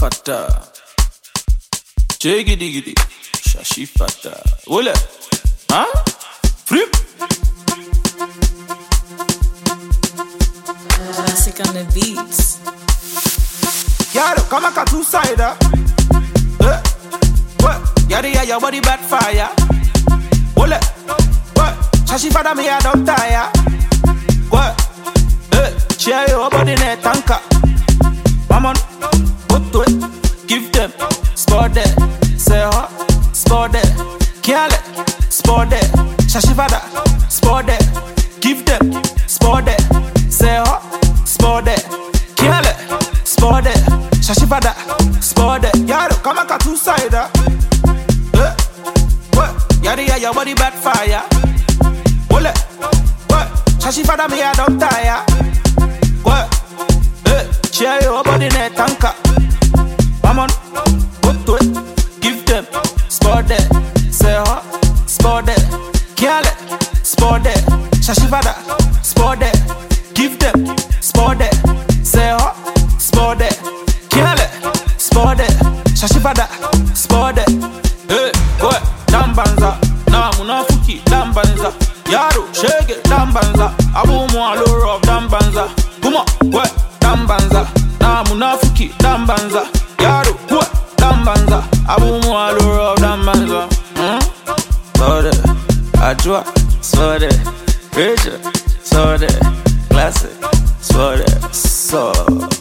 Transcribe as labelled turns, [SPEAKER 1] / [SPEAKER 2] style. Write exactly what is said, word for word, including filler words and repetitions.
[SPEAKER 1] fata. Jiggy diggy, shashi fata. Ole, huh? Flip.
[SPEAKER 2] Classic on the beats.
[SPEAKER 1] Yaro, come on, two-sider. Eh, what? Yada, yeah, your body bad fire. Ole, what? Shashi fata me, I don't tire. What? Eh, share your body net tanker. Maman, put to it, give them, spot there, say huh, spot there, kill it, spot there, shashi fada, spot there, give them, spot there, say huh, spot there, kill it, spot there, shashi fada, spot there. Yaro, come on, two-sider. Eh, what? Yada, yeah, your body bad fire. Ole, what? Shashi fada me, I don't tire. What? Share your body net tanker. Maman, put to it, give them, spot there, say huh, spot there, kill it, spot there, shashi fada, spot there, give them, spot there, say huh, spot there, kill it, spot there, shashi fada, spot there. Hey, what? Dambanza, na munafuki, dambanza, yaro, shake it, dambanza, abu mo aloro of dambanza, kuma, what? Dambanza, na munafuki, dambanza, yaro, what? Dambanza, abu mo aloro of dambanza. Hmm? Sode, ajwa, sode, Rachel, sode, classic, sode, so.